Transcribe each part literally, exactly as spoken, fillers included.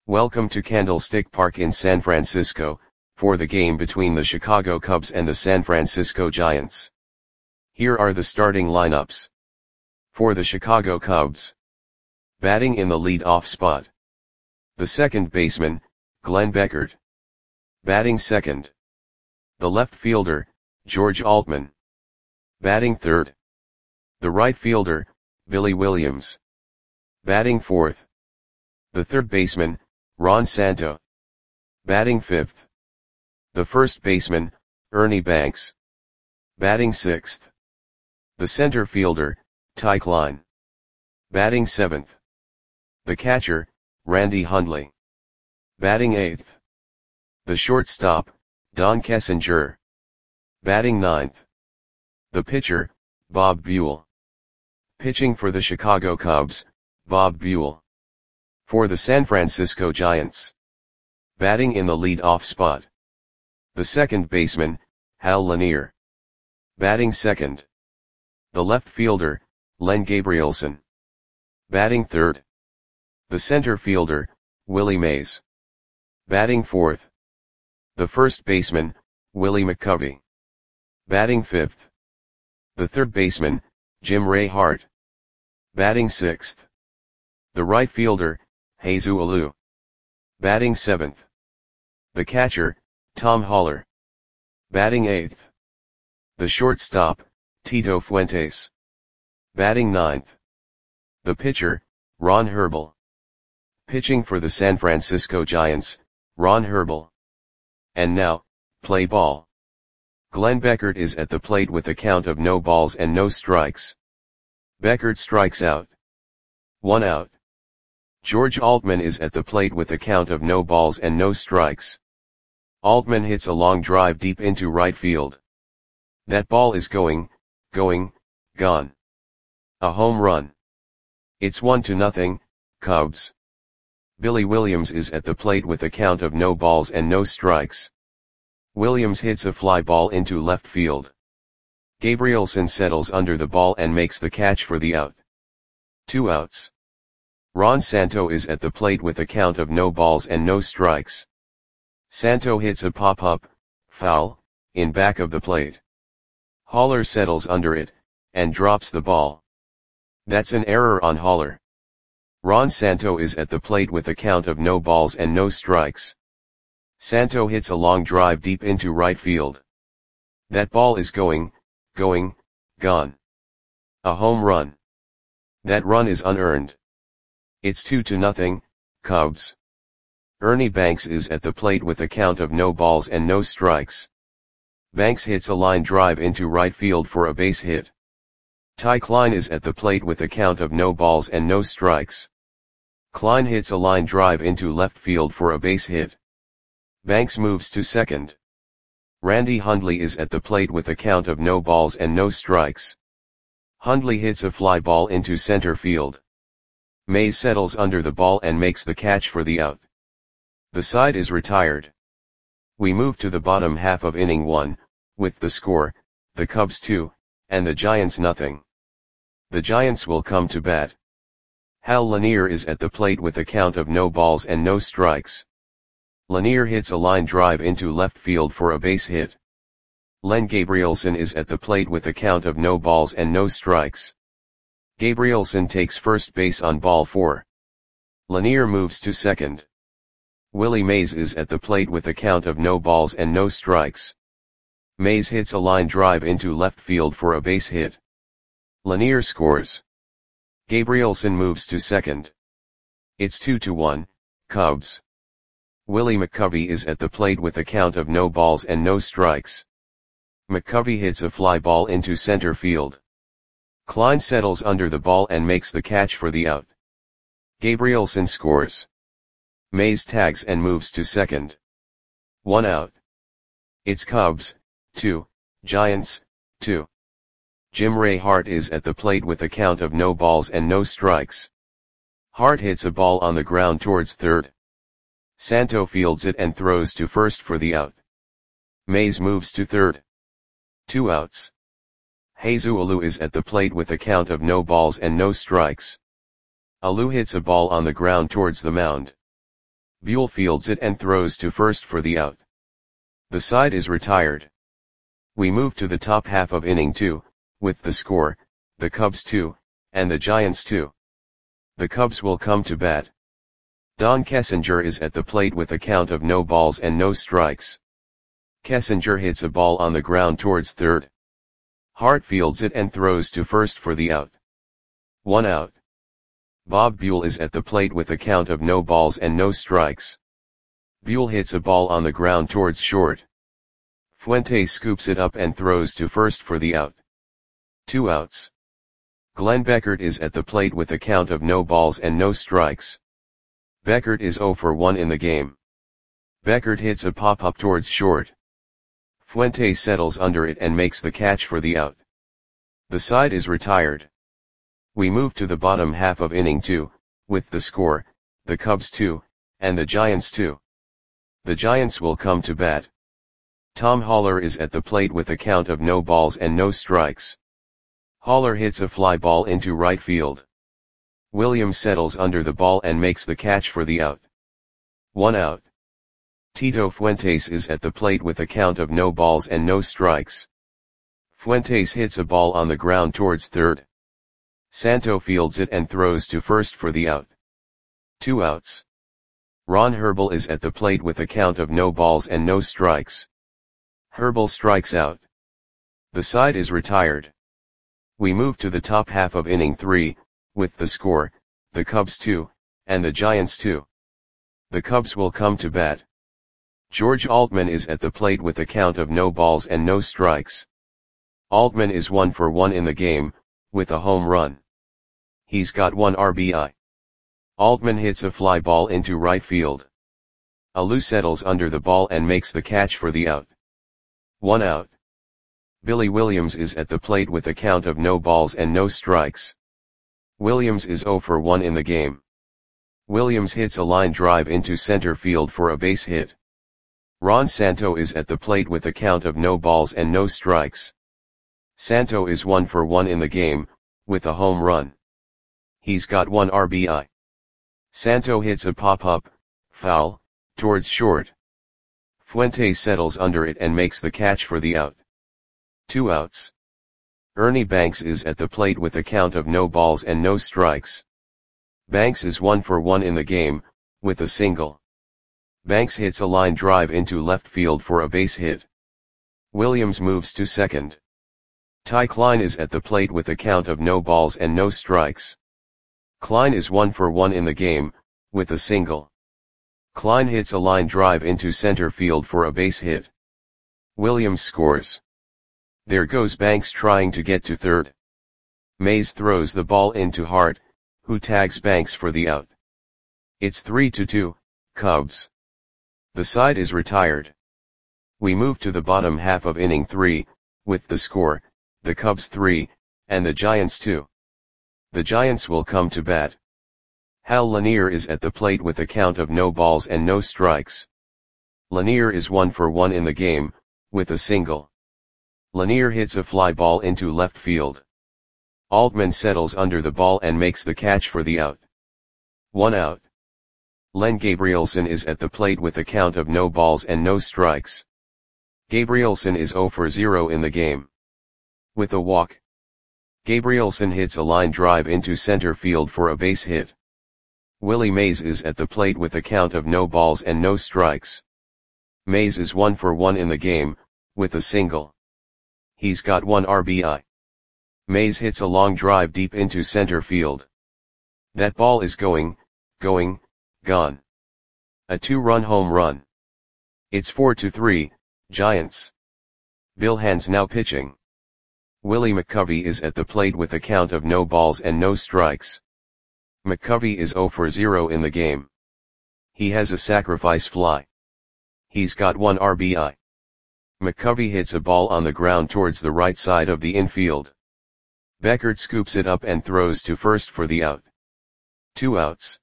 Welcome to Candlestick Park in San Francisco, for the game between the Chicago Cubs and the San Francisco Giants. Here are the starting lineups. For the Chicago Cubs. Batting in the lead-off spot. The second baseman, Glenn Beckert. Batting second. The left fielder, George Altman. Batting third. The right fielder, Billy Williams. Batting fourth. The third baseman, Ron Santo. Batting fifth. The first baseman, Ernie Banks. Batting sixth. The center fielder, Ty Klein. Batting seventh. The catcher, Randy Hundley. Batting eighth. The shortstop, Don Kessinger. Batting ninth. The pitcher, Bob Buell. Pitching for the Chicago Cubs, Bob Buell. For the San Francisco Giants. Batting in the lead-off spot. The second baseman, Hal Lanier. Batting second. The left fielder, Len Gabrielson. Batting third. The center fielder, Willie Mays. Batting fourth. The first baseman, Willie McCovey. Batting fifth. The third baseman, Jim Ray Hart. Batting sixth. The right fielder, Jesus Alou. Batting seventh. The catcher, Tom Haller. Batting eighth. The shortstop, Tito Fuentes. Batting ninth. The pitcher, Ron Herbel. Pitching for the San Francisco Giants, Ron Herbel. And now, play ball. Glenn Beckert is at the plate with a count of no balls and no strikes. Beckert strikes out. One out. George Altman is at the plate with a count of no balls and no strikes. Altman hits a long drive deep into right field. That ball is going, going, gone. A home run. It's one to nothing, Cubs. Billy Williams is at the plate with a count of no balls and no strikes. Williams hits a fly ball into left field. Gabrielson settles under the ball and makes the catch for the out. Two outs. Ron Santo is at the plate with a count of no balls and no strikes. Santo hits a pop-up, foul, in back of the plate. Haller settles under it, and drops the ball. That's an error on Haller. Ron Santo is at the plate with a count of no balls and no strikes. Santo hits a long drive deep into right field. That ball is going, going, gone. A home run. That run is unearned. It's two to nothing, Cubs. Ernie Banks is at the plate with a count of no balls and no strikes. Banks hits a line drive into right field for a base hit. Ty Klein is at the plate with a count of no balls and no strikes. Klein hits a line drive into left field for a base hit. Banks moves to second. Randy Hundley is at the plate with a count of no balls and no strikes. Hundley hits a fly ball into center field. Mays settles under the ball and makes the catch for the out. The side is retired. We move to the bottom half of inning one, with the score, the Cubs two, and the Giants nothing. The Giants will come to bat. Hal Lanier is at the plate with a count of no balls and no strikes. Lanier hits a line drive into left field for a base hit. Len Gabrielson is at the plate with a count of no balls and no strikes. Gabrielson takes first base on ball four. Lanier moves to second. Willie Mays is at the plate with a count of no balls and no strikes. Mays hits a line drive into left field for a base hit. Lanier scores. Gabrielson moves to second. It's two to one, Cubs. Willie McCovey is at the plate with a count of no balls and no strikes. McCovey hits a fly ball into center field. Klein settles under the ball and makes the catch for the out. Gabrielson scores. Mays tags and moves to second. One out. It's Cubs, two, Giants, two. Jim Ray Hart is at the plate with a count of no balls and no strikes. Hart hits a ball on the ground towards third. Santo fields it and throws to first for the out. Mays moves to third. Two outs. Jesus Alou is at the plate with a count of no balls and no strikes. Alou hits a ball on the ground towards the mound. Buell fields it and throws to first for the out. The side is retired. We move to the top half of inning two, with the score, the Cubs two, and the Giants two. The Cubs will come to bat. Don Kessinger is at the plate with a count of no balls and no strikes. Kessinger hits a ball on the ground towards third. Hart fields it and throws to first for the out. One out. Bob Buell is at the plate with a count of no balls and no strikes. Buell hits a ball on the ground towards short. Fuentes scoops it up and throws to first for the out. Two outs. Glenn Beckert is at the plate with a count of no balls and no strikes. Beckert is oh for one in the game. Beckert hits a pop-up towards short. Fuentes settles under it and makes the catch for the out. The side is retired. We move to the bottom half of inning two, with the score, the Cubs two, and the Giants two. The Giants will come to bat. Tom Haller is at the plate with a count of no balls and no strikes. Haller hits a fly ball into right field. Williams settles under the ball and makes the catch for the out. One out. Tito Fuentes is at the plate with a count of no balls and no strikes. Fuentes hits a ball on the ground towards third. Santo fields it and throws to first for the out. Two outs. Ron Herbel is at the plate with a count of no balls and no strikes. Herbel strikes out. The side is retired. We move to the top half of inning three, with the score, the Cubs two, and the Giants two. The Cubs will come to bat. George Altman is at the plate with a count of no balls and no strikes. Altman is one for one in the game, with a home run. He's got one R B I. Altman hits a fly ball into right field. Alou settles under the ball and makes the catch for the out. One out. Billy Williams is at the plate with a count of no balls and no strikes. Williams is oh for one in the game. Williams hits a line drive into center field for a base hit. Ron Santo is at the plate with a count of no balls and no strikes. Santo is one for one in the game, with a home run. He's got one R B I. Santo hits a pop-up, foul, towards short. Fuentes settles under it and makes the catch for the out. Two outs. Ernie Banks is at the plate with a count of no balls and no strikes. Banks is one for one in the game, with a single. Banks hits a line drive into left field for a base hit. Williams moves to second. Ty Klein is at the plate with a count of no balls and no strikes. Klein is one for one in the game, with a single. Klein hits a line drive into center field for a base hit. Williams scores. There goes Banks trying to get to third. Mays throws the ball into Hart, who tags Banks for the out. It's three to two, Cubs. The side is retired. We move to the bottom half of inning three, with the score, the Cubs three, and the Giants two. The Giants will come to bat. Hal Lanier is at the plate with a count of no balls and no strikes. Lanier is one for one in the game, with a single. Lanier hits a fly ball into left field. Altman settles under the ball and makes the catch for the out. One out. Len Gabrielson is at the plate with a count of no balls and no strikes. Gabrielson is oh for zero in the game. With a walk. Gabrielson hits a line drive into center field for a base hit. Willie Mays is at the plate with a count of no balls and no strikes. Mays is one for one in the game, with a single. He's got one R B I. Mays hits a long drive deep into center field. That ball is going, going, gone. A two-run home run. It's four to three, Giants. Bill Hand's now pitching. Willie McCovey is at the plate with a count of no balls and no strikes. McCovey is oh for zero in the game. He has a sacrifice fly. He's got one R B I. McCovey hits a ball on the ground towards the right side of the infield. Beckert scoops it up and throws to first for the out. Two outs.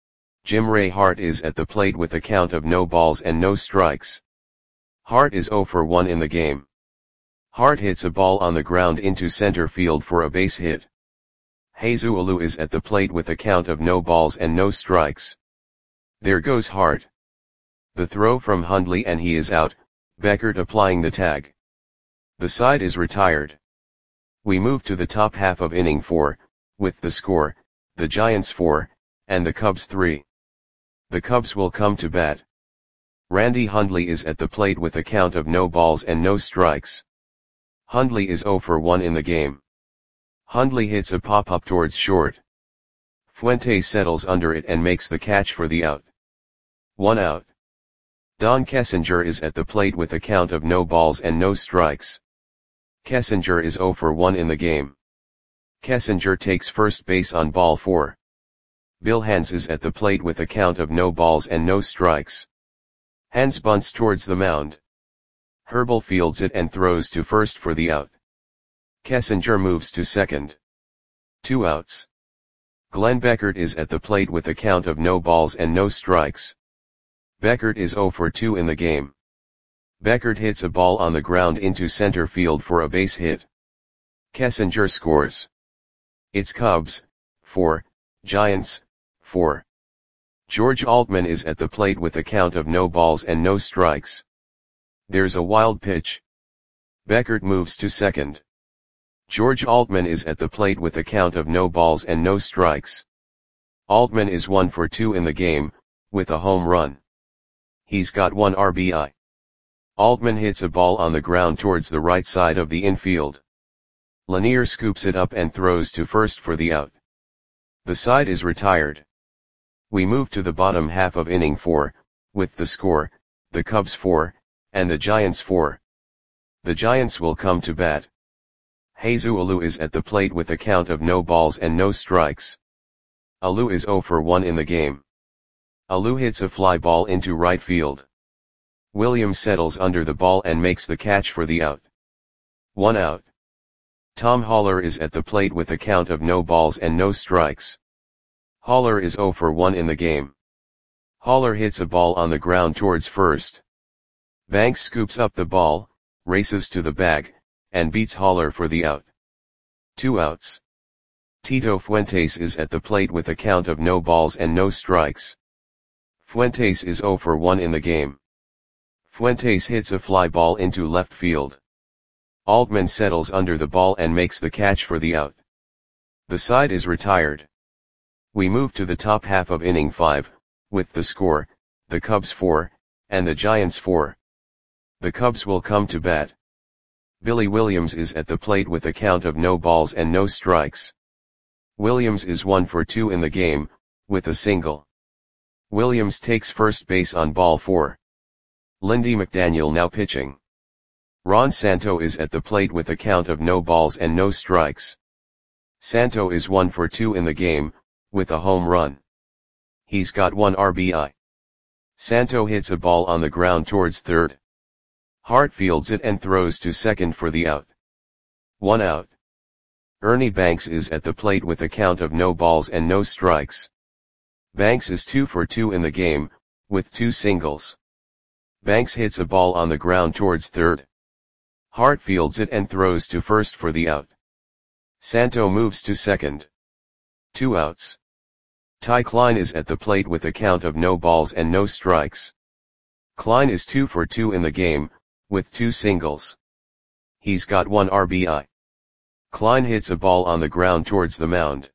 Jim Ray Hart is at the plate with a count of no balls and no strikes. Hart is oh for one in the game. Hart hits a ball on the ground into center field for a base hit. Jesus Alou is at the plate with a count of no balls and no strikes. There goes Hart. The throw from Hundley and he is out, Beckert applying the tag. The side is retired. We move to the top half of inning four, with the score, the Giants four, and the Cubs three. The Cubs will come to bat. Randy Hundley is at the plate with a count of no balls and no strikes. Hundley is oh for one in the game. Hundley hits a pop-up towards short. Fuentes settles under it and makes the catch for the out. One out. Don Kessinger is at the plate with a count of no balls and no strikes. Kessinger is oh for one in the game. Kessinger takes first base on ball four. Bill Hands is at the plate with a count of no balls and no strikes. Hands bunts towards the mound. Herbal fields it and throws to first for the out. Kessinger moves to second. Two outs. Glenn Beckert is at the plate with a count of no balls and no strikes. Beckert is oh for two in the game. Beckert hits a ball on the ground into center field for a base hit. Kessinger scores. It's Cubs, four, Giants, four. George Altman is at the plate with a count of no balls and no strikes. There's a wild pitch. Beckert moves to second. George Altman is at the plate with a count of no balls and no strikes. Altman is one for two in the game, with a home run. He's got one R B I. Altman hits a ball on the ground towards the right side of the infield. Lanier scoops it up and throws to first for the out. The side is retired. We move to the bottom half of inning four, with the score, the Cubs four, and the Giants four. The Giants will come to bat. Jesus Alou is at the plate with a count of no balls and no strikes. Alou is oh for one in the game. Alou hits a fly ball into right field. Williams settles under the ball and makes the catch for the out. One out. Tom Haller is at the plate with a count of no balls and no strikes. Haller is oh for one in the game. Haller hits a ball on the ground towards first. Banks scoops up the ball, races to the bag, and beats Haller for the out. Two outs. Tito Fuentes is at the plate with a count of no balls and no strikes. Fuentes is oh for one in the game. Fuentes hits a fly ball into left field. Altman settles under the ball and makes the catch for the out. The side is retired. We move to the top half of inning five, with the score, the Cubs four, and the Giants four. The Cubs will come to bat. Billy Williams is at the plate with a count of no balls and no strikes. Williams is one for two in the game, with a single. Williams takes first base on ball four. Lindy McDaniel now pitching. Ron Santo is at the plate with a count of no balls and no strikes. Santo is one for two in the game, with a home run. He's got one R B I. Santo hits a ball on the ground towards third. Hart fields it and throws to second for the out. One out. Ernie Banks is at the plate with a count of no balls and no strikes. Banks is two for two in the game, with two singles. Banks hits a ball on the ground towards third. Hart fields it and throws to first for the out. Santo moves to second. Two outs. Ty Klein is at the plate with a count of no balls and no strikes. Klein is two for two in the game, with two singles. He's got one R B I. Klein hits a ball on the ground towards the mound.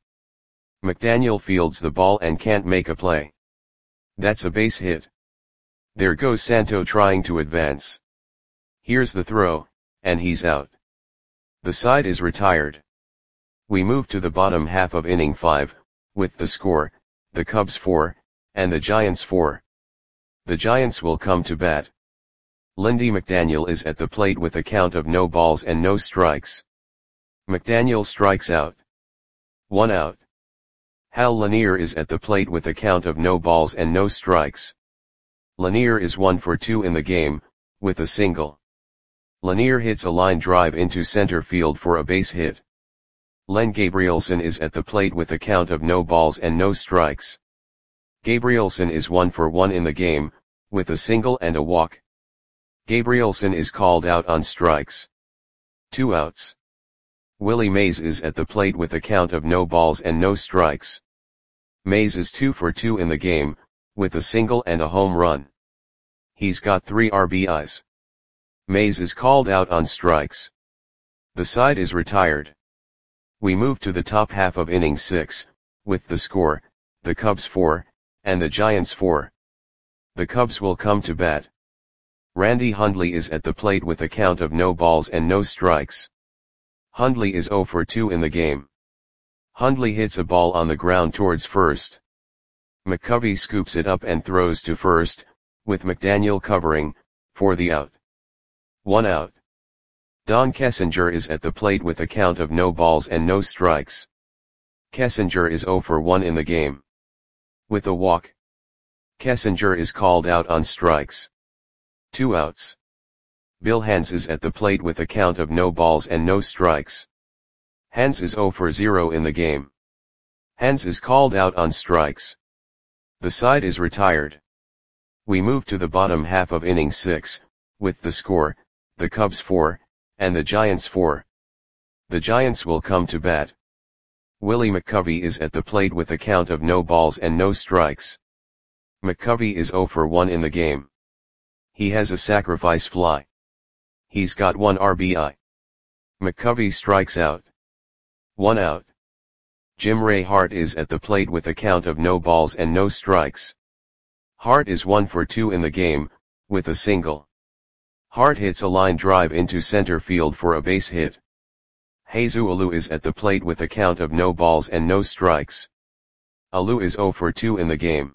McDaniel fields the ball and can't make a play. That's a base hit. There goes Santo trying to advance. Here's the throw, and he's out. The side is retired. We move to the bottom half of inning five, with the score, the Cubs four, and the Giants four. The Giants will come to bat. Lindy McDaniel is at the plate with a count of no balls and no strikes. McDaniel strikes out. One out. Hal Lanier is at the plate with a count of no balls and no strikes. Lanier is one for two in the game, with a single. Lanier hits a line drive into center field for a base hit. Len Gabrielson is at the plate with a count of no balls and no strikes. Gabrielson is one for one in the game, with a single and a walk. Gabrielson is called out on strikes. Two outs. Willie Mays is at the plate with a count of no balls and no strikes. Mays is two for two in the game, with a single and a home run. He's got three R B Is. Mays is called out on strikes. The side is retired. We move to the top half of inning six, with the score, the Cubs four, and the Giants four. The Cubs will come to bat. Randy Hundley is at the plate with a count of no balls and no strikes. Hundley is oh for two in the game. Hundley hits a ball on the ground towards first. McCovey scoops it up and throws to first, with McDaniel covering, for the out. One out. Don Kessinger is at the plate with a count of no balls and no strikes. Kessinger is oh for one in the game. With a walk. Kessinger is called out on strikes. Two outs. Bill Hands is at the plate with a count of no balls and no strikes. Hands is oh for zero in the game. Hands is called out on strikes. The side is retired. We move to the bottom half of inning six, with the score, the Cubs four, and the Giants four. The Giants will come to bat. Willie McCovey is at the plate with a count of no balls and no strikes. McCovey is oh for one in the game. He has a sacrifice fly. He's got one R B I. McCovey strikes out. One out. Jim Ray Hart is at the plate with a count of no balls and no strikes. Hart is one for two in the game, with a single. Hart hits a line drive into center field for a base hit. Jesus Alou is at the plate with a count of no balls and no strikes. Alou is oh for two in the game.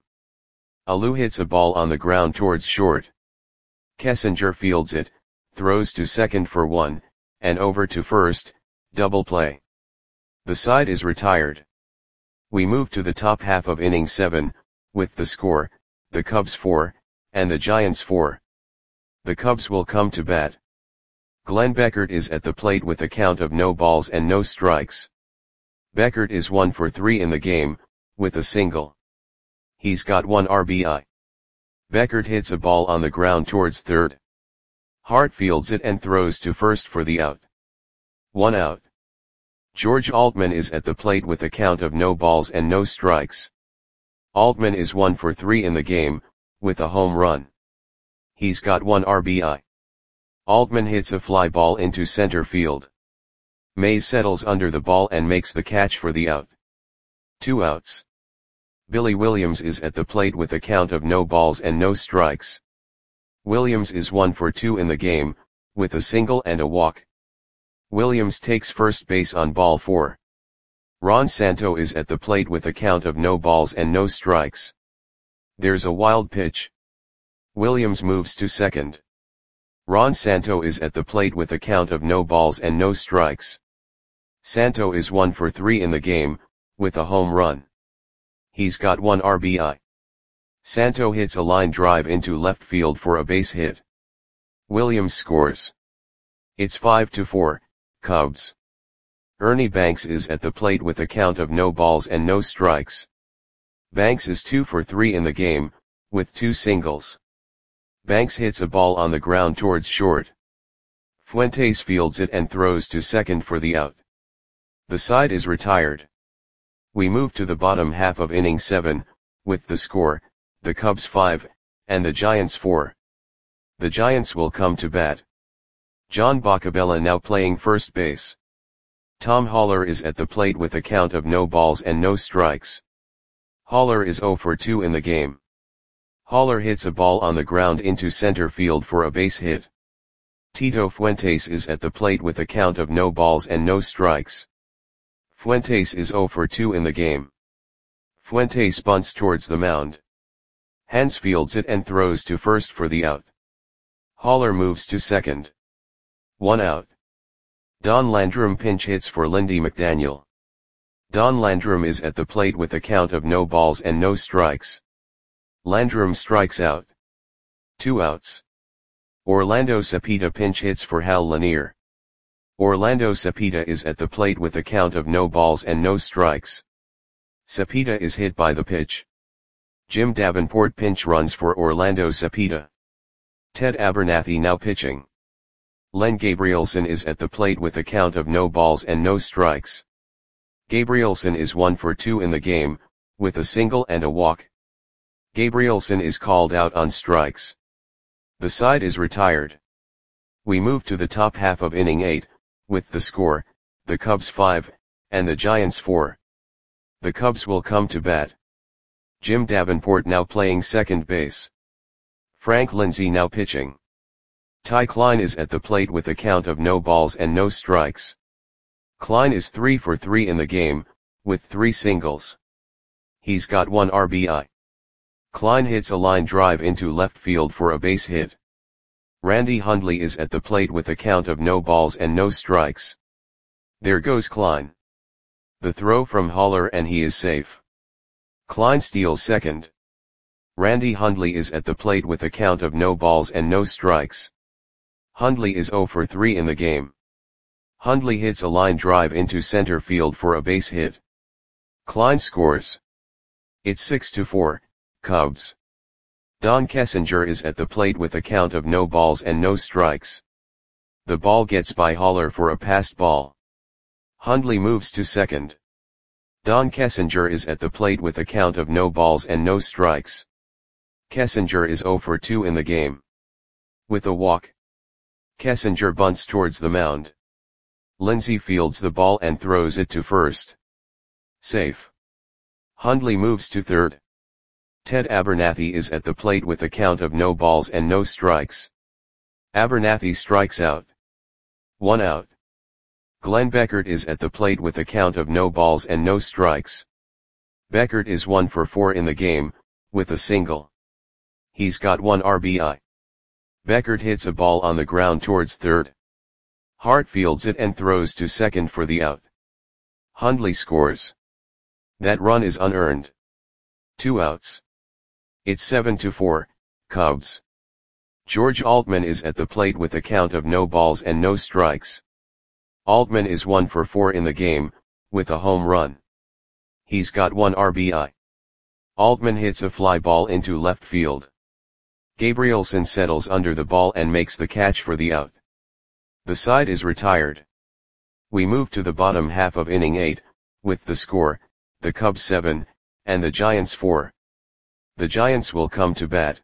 Alou hits a ball on the ground towards short. Kessinger fields it, throws to second for one, and over to first, double play. The side is retired. We move to the top half of inning seven, with the score, the Cubs four, and the Giants four. The Cubs will come to bat. Glenn Beckert is at the plate with a count of no balls and no strikes. Beckert is one for three in the game, with a single. He's got one R B I. Beckert hits a ball on the ground towards third. Hart fields it and throws to first for the out. One out. George Altman is at the plate with a count of no balls and no strikes. Altman is one for three in the game, with a home run. He's got one R B I. Altman hits a fly ball into center field. Mays settles under the ball and makes the catch for the out. Two outs. Billy Williams is at the plate with a count of no balls and no strikes. Williams is one for two in the game, with a single and a walk. Williams takes first base on ball four. Ron Santo is at the plate with a count of no balls and no strikes. There's a wild pitch. Williams moves to second. Ron Santo is at the plate with a count of no balls and no strikes. Santo is one for three in the game, with a home run. He's got one R B I. Santo hits a line drive into left field for a base hit. Williams scores. It's five to four, Cubs. Ernie Banks is at the plate with a count of no balls and no strikes. Banks is two for three in the game, with two singles. Banks hits a ball on the ground towards short. Fuentes fields it and throws to second for the out. The side is retired. We move to the bottom half of inning seven, with the score, the Cubs five, and the Giants four. The Giants will come to bat. John Boccabella now playing first base. Tom Haller is at the plate with a count of no balls and no strikes. Haller is oh for two in the game. Haller hits a ball on the ground into center field for a base hit. Tito Fuentes is at the plate with a count of no balls and no strikes. Fuentes is oh for two in the game. Fuentes bunts towards the mound. Hands fields it and throws to first for the out. Haller moves to second. One out. Don Landrum pinch hits for Lindy McDaniel. Don Landrum is at the plate with a count of no balls and no strikes. Landrum strikes out. Two outs. Orlando Cepeda pinch hits for Hal Lanier. Orlando Cepeda is at the plate with a count of no balls and no strikes. Cepeda is hit by the pitch. Jim Davenport pinch runs for Orlando Cepeda. Ted Abernathy now pitching. Len Gabrielson is at the plate with a count of no balls and no strikes. Gabrielson is one for two in the game, with a single and a walk. Gabrielson is called out on strikes. The side is retired. We move to the top half of inning eight, with the score, the Cubs five, and the Giants four. The Cubs will come to bat. Jim Davenport now playing second base. Frank Lindsay now pitching. Ty Klein is at the plate with a count of no balls and no strikes. Klein is three for three in the game, with three singles. He's got one R B I. Klein hits a line drive into left field for a base hit. Randy Hundley is at the plate with a count of no balls and no strikes. There goes Klein. The throw from Haller and he is safe. Klein steals second. Randy Hundley is at the plate with a count of no balls and no strikes. Hundley is zero for three in the game. Hundley hits a line drive into center field for a base hit. Klein scores. It's six to four, Cubs. Don Kessinger is at the plate with a count of no balls and no strikes. The ball gets by Haller for a passed ball. Hundley moves to second. Don Kessinger is at the plate with a count of no balls and no strikes. Kessinger is zero for two in the game. With a walk, Kessinger bunts towards the mound. Lindsay fields the ball and throws it to first. Safe. Hundley moves to third. Ted Abernathy is at the plate with a count of no balls and no strikes. Abernathy strikes out. One out. Glenn Beckert is at the plate with a count of no balls and no strikes. Beckert is one for four in the game, with a single. He's got one R B I. Beckert hits a ball on the ground towards third. Hart fields it and throws to second for the out. Hundley scores. That run is unearned. Two outs. It's seven to four, Cubs. George Altman is at the plate with a count of no balls and no strikes. Altman is one for four in the game, with a home run. He's got one R B I. Altman hits a fly ball into left field. Gabrielson settles under the ball and makes the catch for the out. The side is retired. We move to the bottom half of inning eight, with the score, the Cubs seven, and the Giants four. The Giants will come to bat.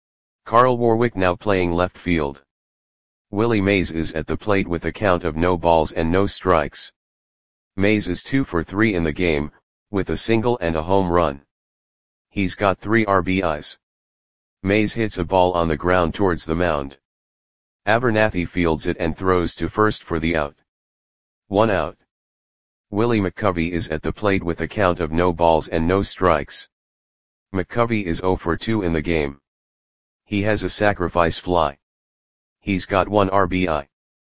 Carl Warwick now playing left field. Willie Mays is at the plate with a count of no balls and no strikes. Mays is two for three in the game, with a single and a home run. He's got three R B Is. Mays hits a ball on the ground towards the mound. Abernathy fields it and throws to first for the out. One out. Willie McCovey is at the plate with a count of no balls and no strikes. McCovey is zero for two in the game. He has a sacrifice fly. He's got one R B I.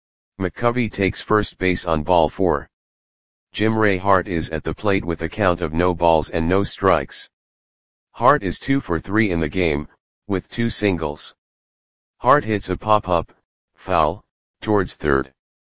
McCovey takes first base on ball four. Jim Ray Hart is at the plate with a count of no balls and no strikes. Hart is two for three in the game, with two singles. Hart hits a pop-up, foul, towards third.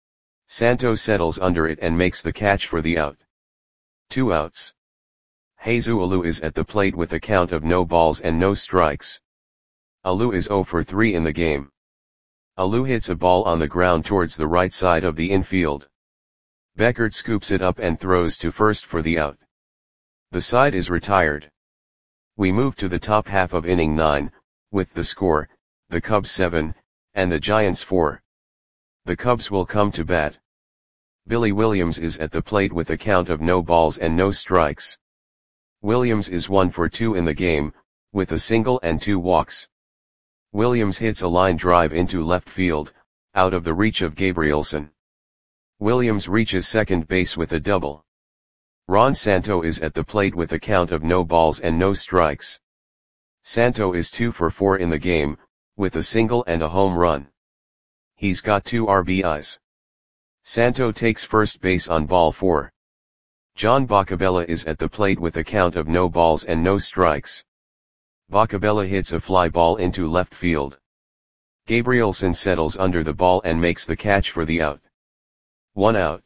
Santo settles under it and makes the catch for the out. Two outs. Jesus Alou is at the plate with a count of no balls and no strikes. Alou is zero for three in the game. Alou hits a ball on the ground towards the right side of the infield. Beckert scoops it up and throws to first for the out. The side is retired. We move to the top half of inning nine, with the score, the Cubs seven, and the Giants four. The Cubs will come to bat. Billy Williams is at the plate with a count of no balls and no strikes. Williams is one for two in the game, with a single and two walks. Williams hits a line drive into left field, out of the reach of Gabrielson. Williams reaches second base with a double. Ron Santo is at the plate with a count of no balls and no strikes. Santo is two for four in the game, with a single and a home run. He's got two R B Is. Santo takes first base on ball four. John Boccabella is at the plate with a count of no balls and no strikes. Boccabella hits a fly ball into left field. Gabrielson settles under the ball and makes the catch for the out. One out.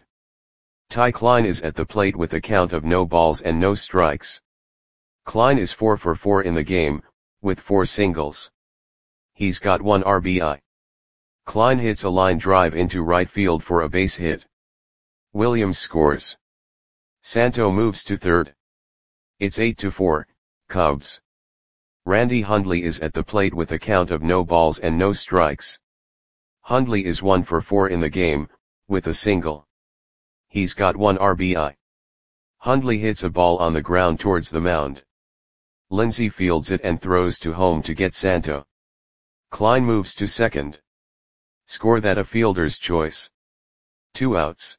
Ty Klein is at the plate with a count of no balls and no strikes. Klein is four for four in the game, with four singles. He's got one R B I. Klein hits a line drive into right field for a base hit. Williams scores. Santo moves to third. It's eight to four, Cubs. Randy Hundley is at the plate with a count of no balls and no strikes. Hundley is one for four in the game, with a single. He's got one R B I. Hundley hits a ball on the ground towards the mound. Lindsay fields it and throws to home to get Santo. Klein moves to second. Score that a fielder's choice. Two outs.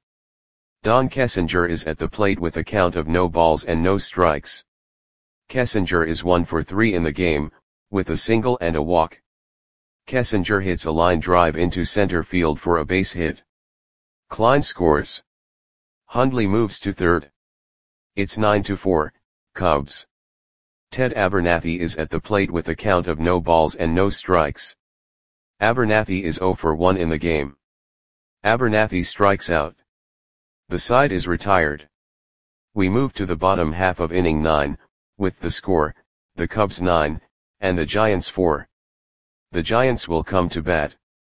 Don Kessinger is at the plate with a count of no balls and no strikes. Kessinger is one for three in the game, with a single and a walk. Kessinger hits a line drive into center field for a base hit. Klein scores. Hundley moves to third. It's nine to four, Cubs. Ted Abernathy is at the plate with a count of no balls and no strikes. Abernathy is zero for one in the game. Abernathy strikes out. The side is retired. We move to the bottom half of inning nine, with the score, the Cubs nine, and the Giants four. The Giants will come to bat.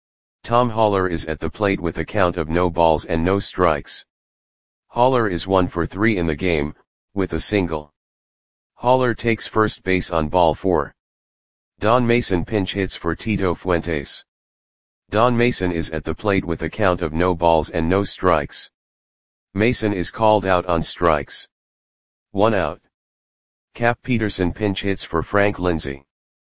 Tom Haller is at the plate with a count of no balls and no strikes. Haller is one for three in the game, with a single. Haller takes first base on ball four. Don Mason pinch hits for Tito Fuentes. Don Mason is at the plate with a count of no balls and no strikes. Mason is called out on strikes. One out. Cap Peterson pinch hits for Frank Lindsay.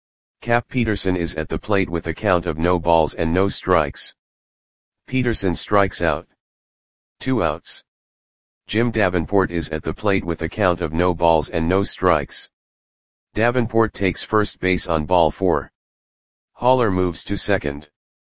Cap Peterson is at the plate with a count of no balls and no strikes. Peterson strikes out. Two outs. Jim Davenport is at the plate with a count of no balls and no strikes. Davenport takes first base on ball four. Haller moves to second.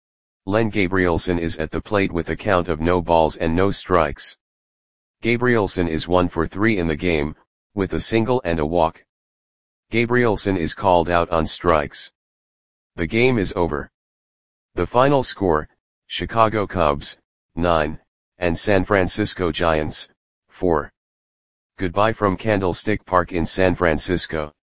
Len Gabrielson is at the plate with a count of no balls and no strikes. Gabrielson is one for three in the game, with a single and a walk. Gabrielson is called out on strikes. The game is over. The final score, Chicago Cubs, nine, and San Francisco Giants, four. Goodbye from Candlestick Park in San Francisco.